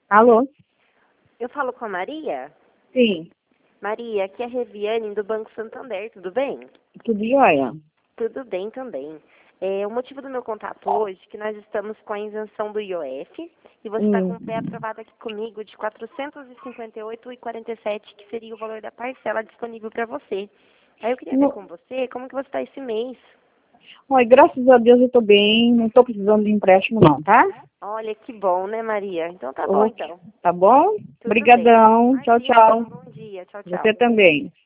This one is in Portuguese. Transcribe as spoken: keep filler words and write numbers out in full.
Alô? Eu falo com a Maria? Sim, Maria, aqui é a Reviane do Banco Santander, tudo bem? tudo jóia. Tudo bem também. É, o motivo do meu contato hoje é que nós estamos com a isenção do I O F e você está com Hum. o pré aprovado aqui comigo de quatrocentos e cinquenta e oito reais e quarenta e sete centavos, que seria o valor da parcela disponível para você. Aí eu queria ver No- com você como que você está esse mês. Oi, graças a Deus eu tô bem, não tô precisando de empréstimo não, tá? Olha, que bom, né, Maria? Então tá bom, Ok, então. tá bom? Tudo bem. Obrigadão, tchau, Imagina, tenha um tchau. bom dia. Tchau, tchau. Você também.